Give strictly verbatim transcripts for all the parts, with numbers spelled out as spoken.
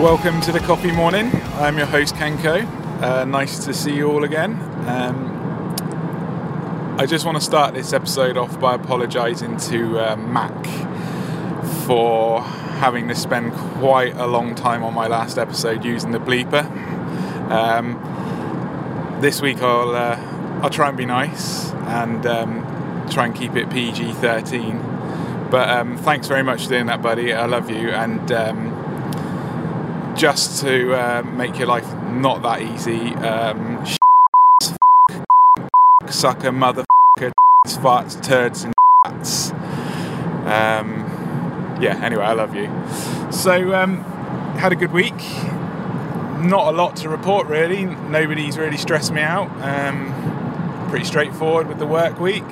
Welcome to the Coffee Morning. I'm your host Kenko. Uh, nice to see you all again. Um, I just want to start this episode off by apologising to uh, Mac for having to spend quite a long time on my last episode using the bleeper. Um, this week I'll uh, I'll try and be nice and um, try and keep it P G thirteen. But um, thanks very much for doing that, buddy. I love you. And um, just to uh, make your life not that easy, um, sh- sucker, motherfucker, farts, turds, and rats. Um, yeah. Anyway, I love you. So, um, had a good week. Not a lot to report, really. Nobody's really stressed me out. Um, pretty straightforward with the work week.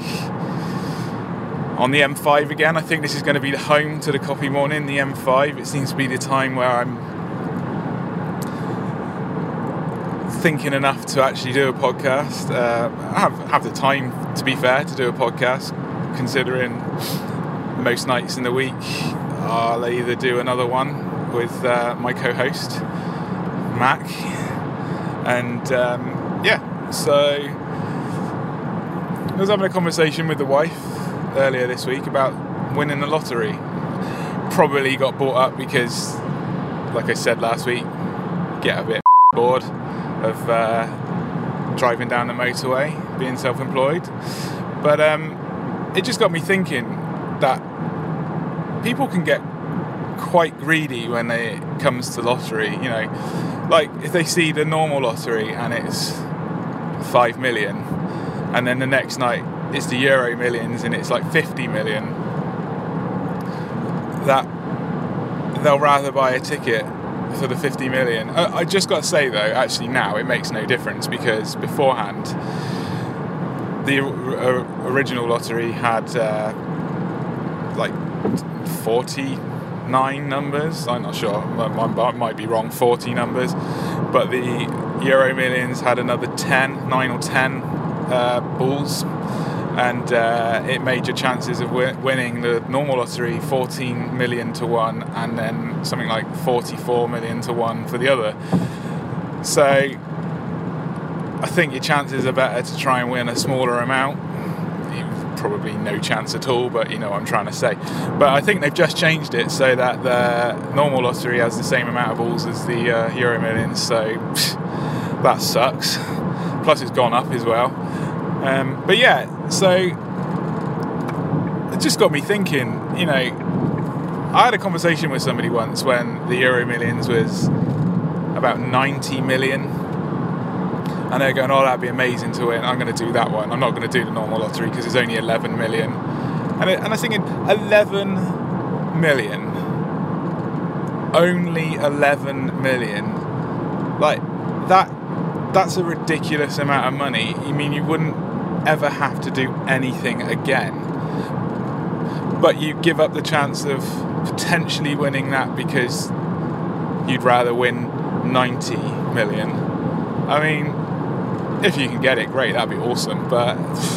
On the M five again. I think this is going to be the home to the Coffee Morning. The M five. It seems to be the time where I'm thinking enough to actually do a podcast. Uh, I have, have the time, to be fair, to do a podcast, considering most nights in the week I'll either do another one with uh, my co-host Mac, and um, yeah, so I was having a conversation with the wife earlier this week about winning the lottery. Probably got brought up because, like I said last week, get a bit bored of uh, driving down the motorway, being self-employed. But um, it just got me thinking that people can get quite greedy when it comes to lottery. You know, like if they see the normal lottery and it's five million, and then the next night it's the Euro Millions and it's like fifty million, that they'll rather buy a ticket for the fifty million. I, I just got to say though, actually now it makes no difference, because beforehand the uh, original lottery had uh, like forty-nine numbers. I'm not sure, I might be wrong, forty numbers, but the Euro Millions had another ten, nine or ten uh, balls, and uh, it made your chances of wi- winning the normal lottery fourteen million to one, and then something like forty-four million to one for the other. So I think your chances are better to try and win a smaller amount. Probably no chance at all, but you know what I'm trying to say. But I think they've just changed it so that the normal lottery has the same amount of balls as the uh, Euro Millions, so pff, that sucks. Plus it's gone up as well. Um, but yeah, so it just got me thinking, you know, I had a conversation with somebody once when the Euro Millions was about ninety million, and they're going, oh, that'd be amazing to win, I'm going to do that one, I'm not going to do the normal lottery because it's only eleven million. And, it, and I was thinking, eleven million, only eleven million, like that, that's a ridiculous amount of money. You mean you wouldn't ever have to do anything again, but you give up the chance of potentially winning that because you'd rather win ninety million. I mean, if you can get it, great, that'd be awesome, but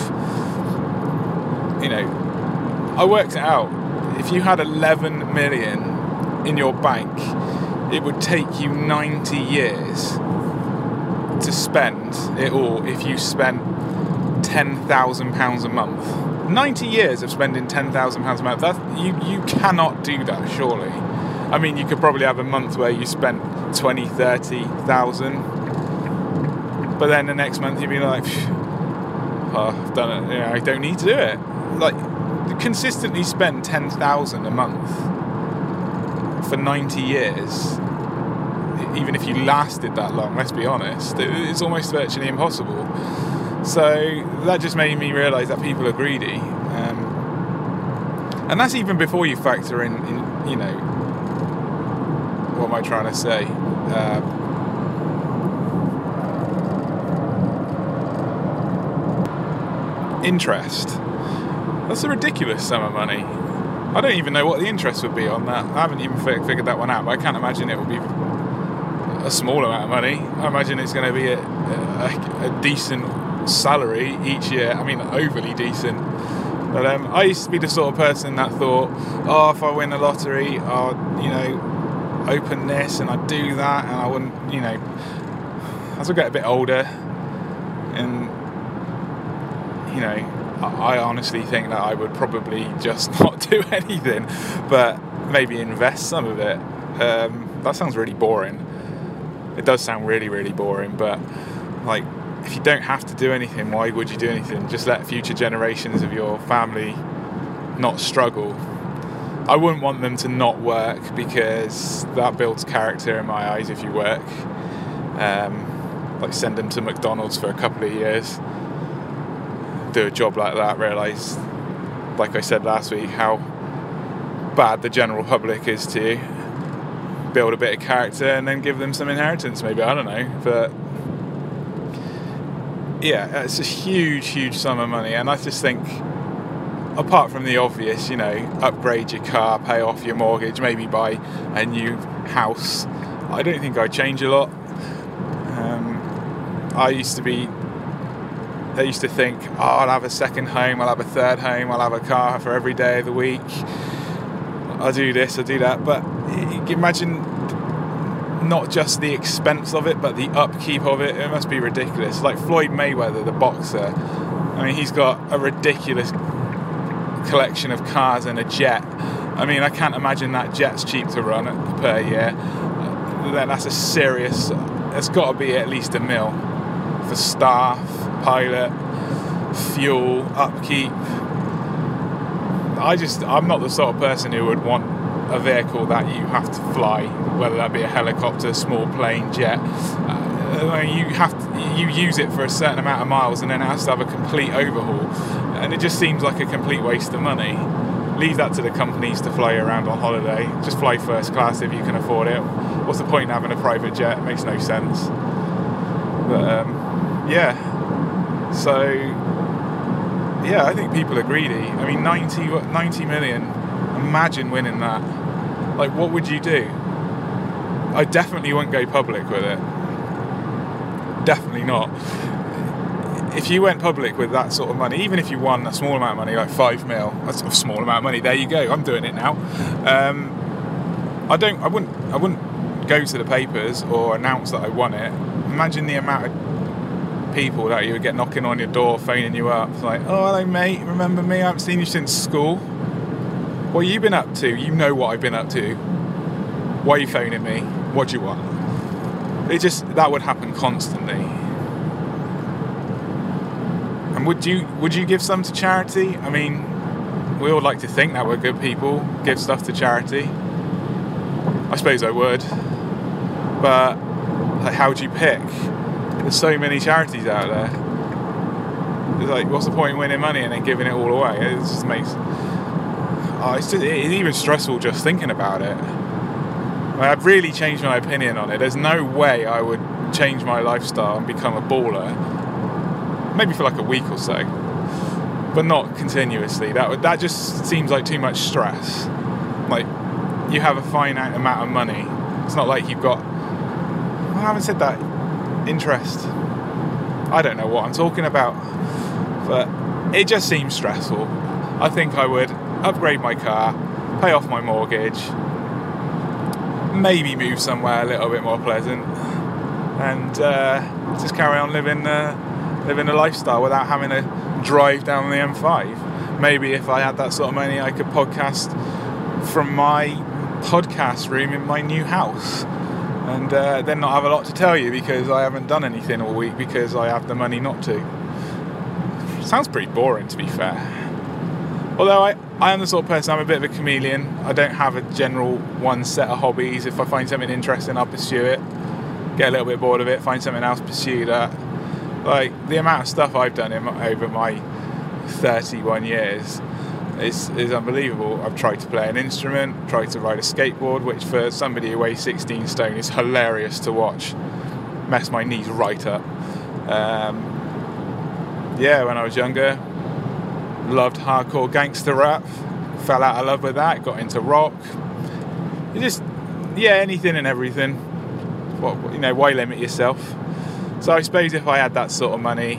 you know, I worked it out. If you had eleven million in your bank, it would take you ninety years to spend it all if you spent ten thousand pounds a month. ninety years of spending ten thousand pounds a month, that, you, you cannot do that, surely. I mean, you could probably have a month where you spent twenty, thirty thousand, but then the next month you'd be like, oh, I've done it, you know, I don't need to do it. Like, consistently spend ten thousand a month for ninety years, even if you lasted that long, let's be honest, it's almost virtually impossible. So that just made me realise that people are greedy, um, and that's even before you factor in, in, you know, what am I trying to say? Uh, interest. That's a ridiculous sum of money. I don't even know what the interest would be on that. I haven't even f- figured that one out, but I can't imagine it would be a small amount of money. I imagine it's going to be a, a, a decent salary each year. I mean, overly decent. But um, I used to be the sort of person that thought, oh, if I win the lottery, I'll, you know, open this and I'd do that, and I wouldn't, you know, as I get a bit older, and, you know, I honestly think that I would probably just not do anything, but maybe invest some of it. Um, that sounds really boring. It does sound really, really boring, but like, if you don't have to do anything, why would you do anything? Just let future generations of your family not struggle. I wouldn't want them to not work, because that builds character in my eyes if you work. Um, like, send them to McDonald's for a couple of years, do a job like that, realise, like I said last week, how bad the general public is to you, build a bit of character, and then give them some inheritance maybe, I don't know. But yeah, it's a huge, huge sum of money, and I just think, apart from the obvious, you know, upgrade your car, pay off your mortgage, maybe buy a new house, I don't think I'd change a lot. Um, I used to be, I used to think, oh, I'll have a second home, I'll have a third home, I'll have a car for every day of the week, I'll do this, I'll do that. But you can imagine not just the expense of it, but the upkeep of it. It must be ridiculous. Like Floyd Mayweather, the boxer, I mean, he's got a ridiculous collection of cars and a jet. I mean, I can't imagine that jet's cheap to run per year. That's a serious, it's got to be at least a mil for staff, pilot, fuel, upkeep. I just, I'm not the sort of person who would want a vehicle that you have to fly, whether that be a helicopter, small plane, jet. Uh, I mean, you have to, you use it for a certain amount of miles, and then it has to have a complete overhaul, and it just seems like a complete waste of money. Leave that to the companies to fly you around on holiday. Just fly first class if you can afford it. What's the point in having a private jet? It makes no sense. But um, yeah, so yeah, I think people are greedy. I mean, ninety, ninety million, imagine winning that. Like, what would you do? I definitely wouldn't go public with it. Definitely not. If you went public with that sort of money, even if you won a small amount of money, like five mil, that's a small amount of money, there you go, I'm doing it now. Um, I don't, I wouldn't, I wouldn't go to the papers or announce that I won it. Imagine the amount of people that you would get knocking on your door, phoning you up, it's like, oh, hello mate, remember me? I haven't seen you since school. What have you been up to? You know what I've been up to. Why are you phoning me? What do you want? It just, that would happen constantly. And would you would you give some to charity? I mean, we all like to think that we're good people, give stuff to charity. I suppose I would. But like, how do you pick? There's so many charities out there. It's like, what's the point in winning money and then giving it all away? It just makes... Oh, it's, just, it's even stressful just thinking about it. I've really changed my opinion on it. There's no way I would change my lifestyle and become a baller. Maybe for like a week or so, but not continuously. That would, that just seems like too much stress. Like, you have a finite amount of money. It's not like you've got, well, I haven't said that, interest. I don't know what I'm talking about, but it just seems stressful. I think I would upgrade my car, pay off my mortgage, maybe move somewhere a little bit more pleasant, and uh, just carry on living uh, living a lifestyle without having to drive down the M five. Maybe if I had that sort of money, I could podcast from my podcast room in my new house, and uh, then not have a lot to tell you because I haven't done anything all week because I have the money not to. Sounds pretty boring, to be fair. Although I, I am the sort of person, I'm a bit of a chameleon. I don't have a general one set of hobbies. If I find something interesting, I'll pursue it. Get a little bit bored of it, find something else, pursue that. Like, the amount of stuff I've done in my, over my thirty-one years is, is unbelievable. I've tried to play an instrument, tried to ride a skateboard, which for somebody who weighs sixteen stone is hilarious to watch. Messed my knees right up. Um, yeah, when I was younger, loved hardcore gangster rap, fell out of love with that, got into rock. It just, yeah, anything and everything. What, you know, why limit yourself? So I suppose if I had that sort of money,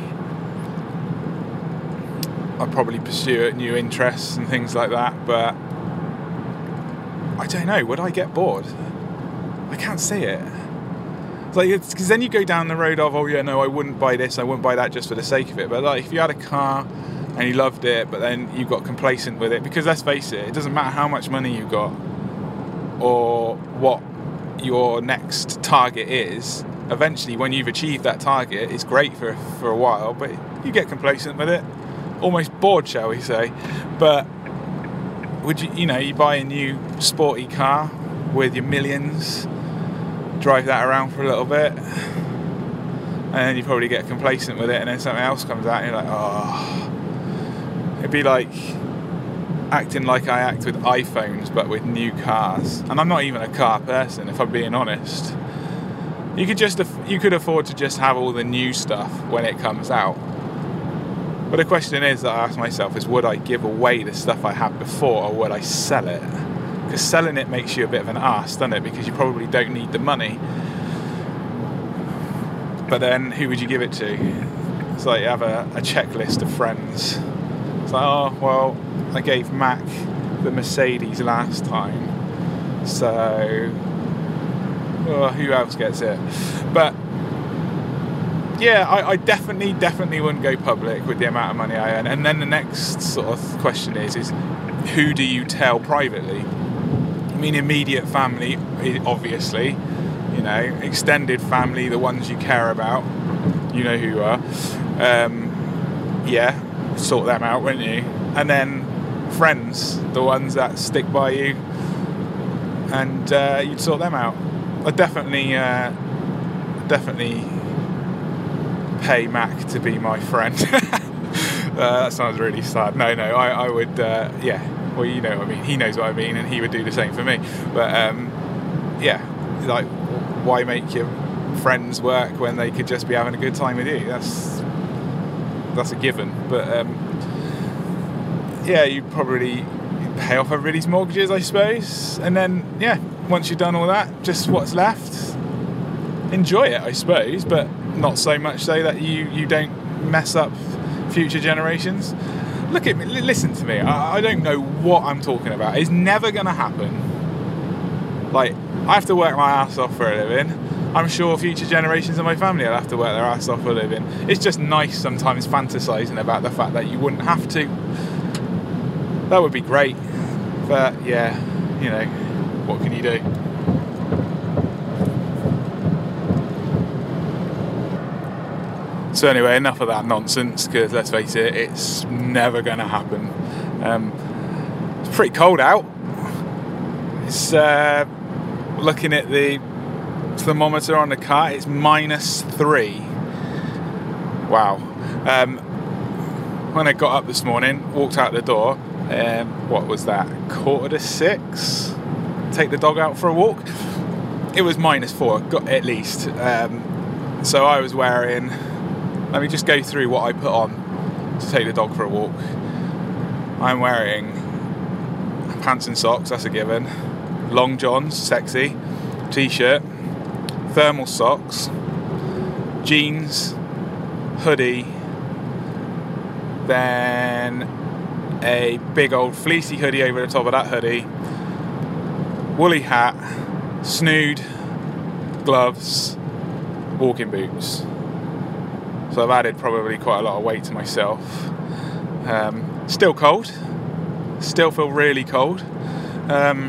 I'd probably pursue new interests and things like that, but I don't know, would I get bored? I can't say it. It's like, it's because then you go down the road of, oh yeah, no, I wouldn't buy this, I wouldn't buy that just for the sake of it. But like, if you had a car and you loved it, but then you got complacent with it, because let's face it, it doesn't matter how much money you got or what your next target is. Eventually, when you've achieved that target, it's great for for a while, but you get complacent with it, almost bored, shall we say. But would you, you know, you buy a new sporty car with your millions, drive that around for a little bit, and then you probably get complacent with it, and then something else comes out and you're like, oh. It'd be like acting like I act with iPhones but with new cars, and I'm not even a car person, if I'm being honest. You could just you could afford to just have all the new stuff when it comes out. But the question is that I ask myself is, would I give away the stuff I had before, or would I sell it? Because selling it makes you a bit of an arse, doesn't it? Because you probably don't need the money. But then who would you give it to? It's like you have a, a checklist of friends. It's like, oh, well, I gave Mac the Mercedes last time, so oh, who else gets it? But yeah, I, I definitely, definitely wouldn't go public with the amount of money I earn. And then the next sort of question is, is who do you tell privately? I mean, immediate family, obviously, you know, extended family, the ones you care about, you know who you are. Um, yeah, sort them out, wouldn't you? And then friends, the ones that stick by you, and uh, you'd sort them out. I definitely, uh, definitely pay Mac to be my friend. uh, that sounds really sad. No, no, I, I would, uh, yeah. Well, you know what I mean. He knows what I mean, and he would do the same for me. But um, yeah, like, why make your friends work when they could just be having a good time with you? That's that's a given. But um, yeah, you'd probably pay off everybody's mortgages, I suppose, and then yeah, once you've done all that, just what's left, enjoy it, I suppose, but not so much so that you you don't mess up future generations. Look at me, listen to me. I, I don't know what I'm talking about. It's never going to happen. Like, I have to work my ass off for a living. I'm sure future generations of my family will have to work their ass off for a living. It's just nice sometimes fantasising about the fact that you wouldn't have to. That would be great. But yeah, you know, what can you do? So anyway, enough of that nonsense, because let's face it, it's never going to happen. Um, it's pretty cold out. It's uh, looking at the thermometer on the car, it's minus three. Wow. Um, when I got up this morning, walked out the door, um, what was that, quarter to six? Take the dog out for a walk. It was minus four, got at least. Um, so I was wearing... Let me just go through what I put on to take the dog for a walk. I'm wearing pants and socks, that's a given. Long johns, sexy. T-shirt. Thermal socks. Jeans. Hoodie. Then a big old fleecy hoodie over the top of that hoodie. Woolly hat. Snood. Gloves. Walking boots. So I've added probably quite a lot of weight to myself. Um, still cold. Still feel really cold. Um,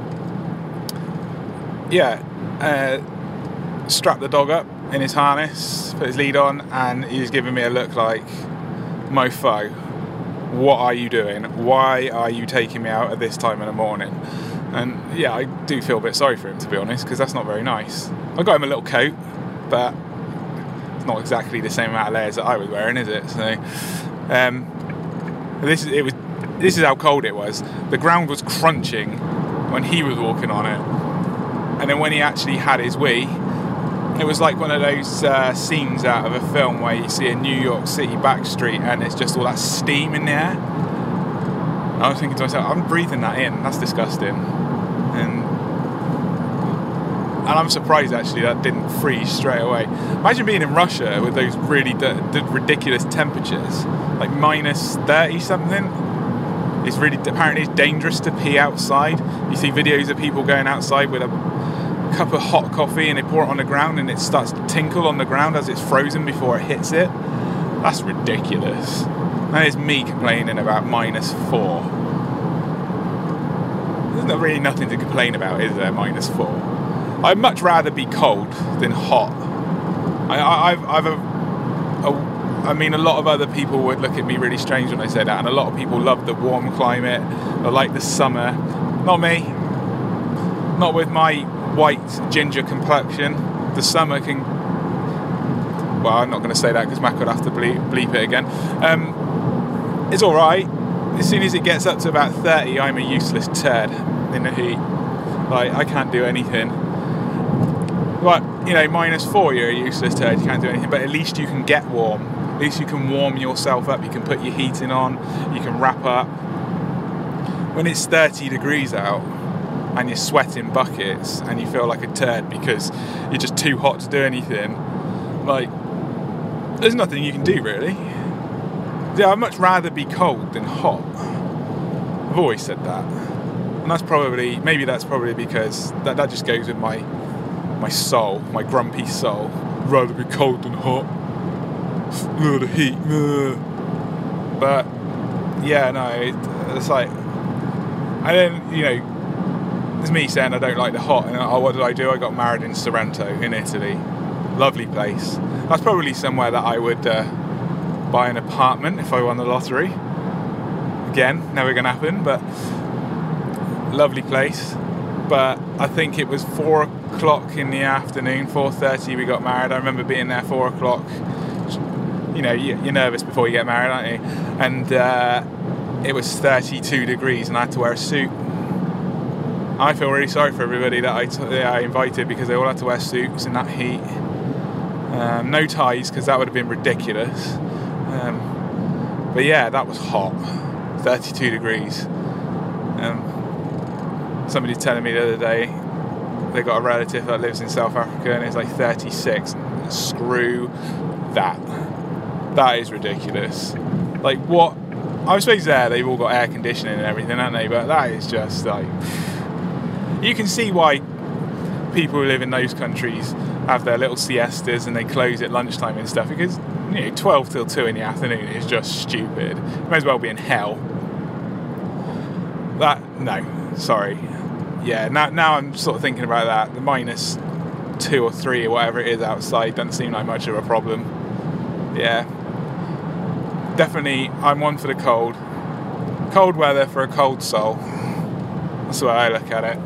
yeah. Uh, strapped the dog up in his harness, put his lead on, and he's giving me a look like, mofo, what are you doing? Why are you taking me out at this time in the morning? And yeah, I do feel a bit sorry for him, to be honest, because that's not very nice. I got him a little coat, but not exactly the same amount of layers that I was wearing, is it? So um, this is it was this is how cold it was. The ground was crunching when he was walking on it, and then when he actually had his wee, it was like one of those uh, scenes out of a film where you see a New York City back street and it's just all that steam in the air. I was thinking to myself, I'm breathing that in, that's disgusting. And And I'm surprised actually that didn't freeze straight away. Imagine being in Russia with those really d- d- ridiculous temperatures, like minus thirty something. It's really, apparently it's dangerous to pee outside. You see videos of people going outside with a cup of hot coffee and they pour it on the ground and it starts to tinkle on the ground as it's frozen before it hits it. That's ridiculous. That is me complaining about minus four. There's not really nothing to complain about, is there? Minus four. I'd much rather be cold than hot. I, I, I've, I've a, a I mean, a lot of other people would look at me really strange when I say that, and a lot of people love the warm climate, they like the summer. Not me. Not with my white ginger complexion. The summer can... Well, I'm not going to say that because Mac would have to bleep, bleep it again. Um, it's alright. As soon as it gets up to about thirty, I'm a useless turd in the heat. Like, I can't do anything. But, you know, minus four, you're a useless turd, you can't do anything, but at least you can get warm. At least you can warm yourself up, you can put your heating on, you can wrap up. When it's thirty degrees out and you're sweating buckets and you feel like a turd because you're just too hot to do anything, like, there's nothing you can do really. Yeah, I'd much rather be cold than hot. I've always said that. And that's probably, maybe that's probably because that, that just goes with my my soul, my grumpy soul. I'd rather be cold than hot. Oh, the heat. But yeah, no, it, it's like, I don't, you know, it's me saying I don't like the hot, and oh, what did I do? I got married in Sorrento in Italy. Lovely place. That's probably somewhere that I would uh, buy an apartment if I won the lottery. Again, never gonna happen, but lovely place. But I think it was four o'clock in the afternoon, four thirty we got married. I remember being there four o'clock. You know, you're nervous before you get married, aren't you? And uh, it was thirty-two degrees and I had to wear a suit. I feel really sorry for everybody that I, t- that I invited because they all had to wear suits in that heat. Um, no ties, because that would have been ridiculous. Um, but yeah, that was hot. thirty-two degrees. Um, somebody telling me the other day they got a relative that lives in South Africa and it's like thirty-six. Screw that. That is ridiculous. Like, what? I suppose there they've all got air conditioning and everything, haven't they? But that is just like... You can see why people who live in those countries have their little siestas and they close at lunchtime and stuff, because, you know, twelve till two in the afternoon is just stupid. It may as well be in hell. That, no, sorry. Yeah, now, now I'm sort of thinking about that. The minus two or three or whatever it is outside doesn't seem like much of a problem. Yeah. Definitely, I'm one for the cold. Cold weather for a cold soul. That's the way I look at it.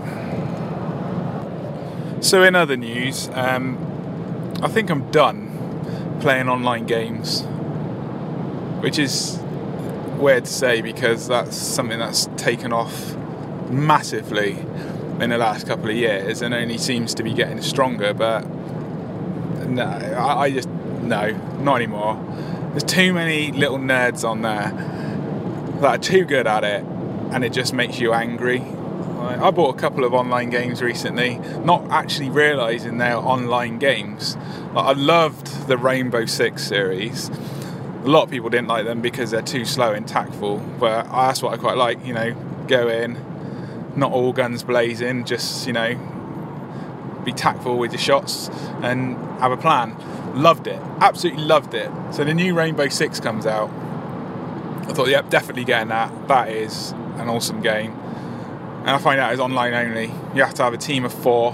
So in other news, um, I think I'm done playing online games, which is weird to say because that's something that's taken off massively in the last couple of years and only seems to be getting stronger, but no, I, I just, no, not anymore. There's too many little nerds on there that are too good at it and it just makes you angry. I bought a couple of online games recently, not actually realising they're online games. I loved the Rainbow Six series. A lot of people didn't like them because they're too slow and tactful, but that's what I quite like, you know, go in, not all guns blazing, just, you know, be tactful with your shots and have a plan. Loved it, absolutely loved it. So the new Rainbow Six comes out. I thought, yep, definitely getting that. That is an awesome game. And I find out it's online only. You have to have a team of four.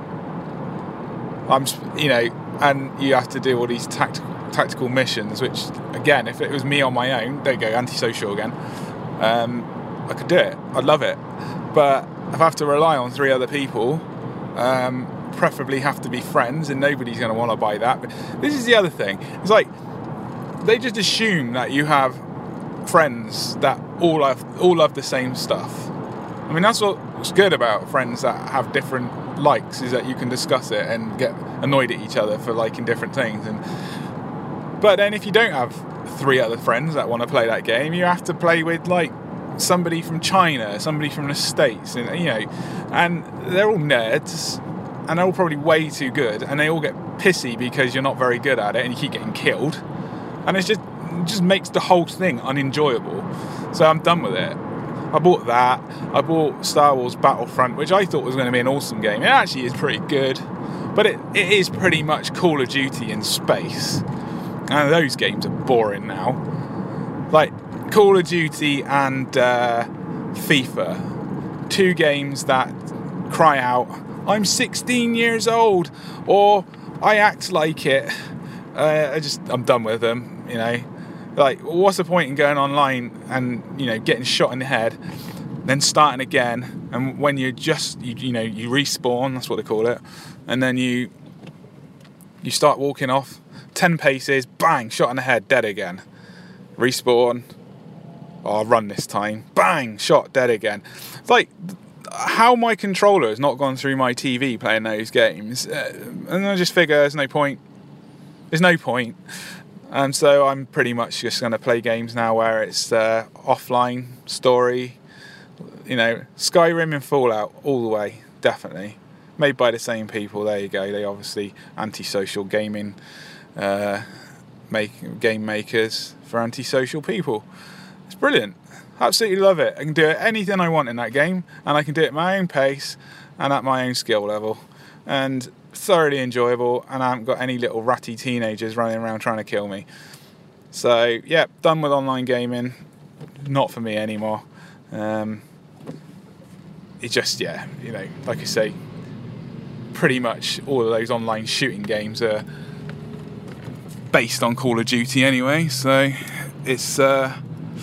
I'm, you know, and you have to do all these tactical tactical missions. Which, again, if it was me on my own, there you go, antisocial again. Um, I could do it. I'd love it. But if I have to rely on three other people, um, preferably have to be friends, and nobody's going to want to buy that. But this is the other thing. It's like they just assume that you have friends that all have all love the same stuff. I mean, that's what's good about friends that have different likes, is that you can discuss it and get annoyed at each other for liking different things. And but then if you don't have three other friends that want to play that game, you have to play with like somebody from China, somebody from the States, and you know, and they're all nerds and they're all probably way too good, and they all get pissy because you're not very good at it and you keep getting killed, and it's just it just makes the whole thing unenjoyable. So I'm done with it. I bought that. I bought Star Wars Battlefront, which I thought was going to be an awesome game. It actually is pretty good, but it, it is pretty much Call of Duty in space. And those games are boring now. Like Call of Duty and uh, FIFA, two games that cry out, I'm sixteen years old, or I act like it. Uh, I just, I'm done with them, you know. Like, what's the point in going online and, you know, getting shot in the head, then starting again, and when you're just, you, you know, you respawn, that's what they call it, and then you you start walking off, ten paces, bang, shot in the head, dead again. Respawn, oh, I'll run this time, bang, shot, dead again. It's like, how my controller has not gone through my T V playing those games, uh, and I just figure there's no point. There's no point. And so I'm pretty much just going to play games now where it's uh, offline story, you know, Skyrim and Fallout all the way, definitely. Made by the same people, there you go. They obviously antisocial gaming uh, make game makers for antisocial people. It's brilliant. Absolutely love it. I can do anything I want in that game, and I can do it at my own pace and at my own skill level. And thoroughly enjoyable, and I haven't got any little ratty teenagers running around trying to kill me. So yeah, done with online gaming. Not for me anymore. Um, it just, yeah, you know, like I say, pretty much all of those online shooting games are based on Call of Duty anyway, so it's uh,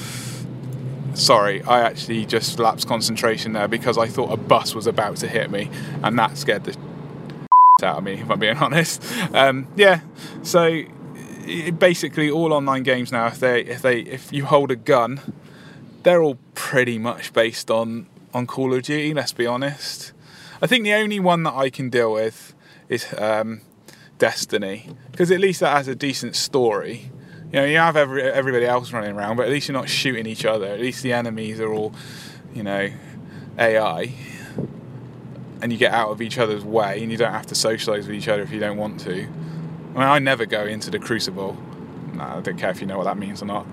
sorry, I actually just lapsed concentration there because I thought a bus was about to hit me, and that scared the out of me, if I'm being honest. Um, yeah, so it, basically all online games now, if they if they if you hold a gun, they're all pretty much based on on Call of Duty. Let's be honest. I think the only one that I can deal with is um, Destiny, because at least that has a decent story. You know, you have every, everybody else running around, but at least you're not shooting each other. At least the enemies are all, you know, A I. And you get out of each other's way, and you don't have to socialise with each other if you don't want to. I mean, I never go into the Crucible. No, I don't care if you know what that means or not.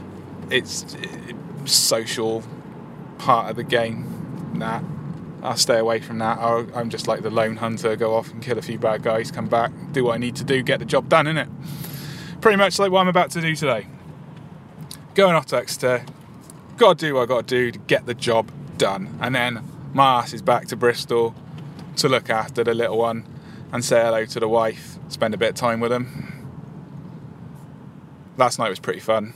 It's a social part of the game. Nah, I'll stay away from that. I'll, I'm just like the lone hunter, go off and kill a few bad guys, come back, do what I need to do, get the job done, innit? Pretty much like what I'm about to do today. Going off to Exeter, gotta do what I gotta do to get the job done, and then my ass is back to Bristol to look after the little one and say hello to the wife, spend a bit of time with him. Last night was pretty fun.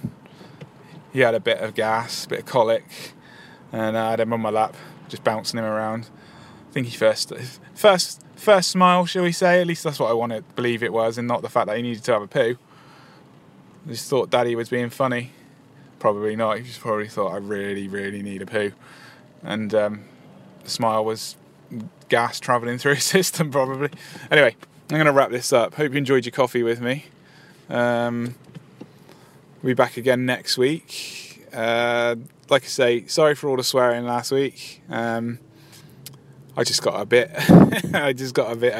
He had a bit of gas, a bit of colic, and I had him on my lap, just bouncing him around. I think he first, first, first smile, shall we say? At least that's what I want to believe it was, and not the fact that he needed to have a poo. I just thought Daddy was being funny. Probably not. He just probably thought I really, really need a poo, and um, the smile was gas travelling through his system, probably. Anyway, I'm going to wrap this up. Hope you enjoyed your coffee with me. Um, we'll be back again next week. Uh, like I say, sorry for all the swearing last week. Um, I just got a bit, I just got a bit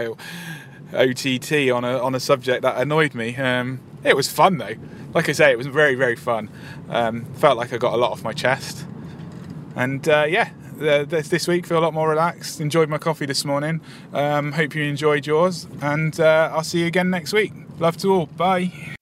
O T T on a on a subject that annoyed me. Um, it was fun though. Like I say, it was very, very fun. Um, felt like I got a lot off my chest. And uh, yeah. Uh, this, this week feel a lot more relaxed. Enjoyed my coffee this morning. Um, hope you enjoyed yours, and uh, I'll see you again next week. Love to all. Bye.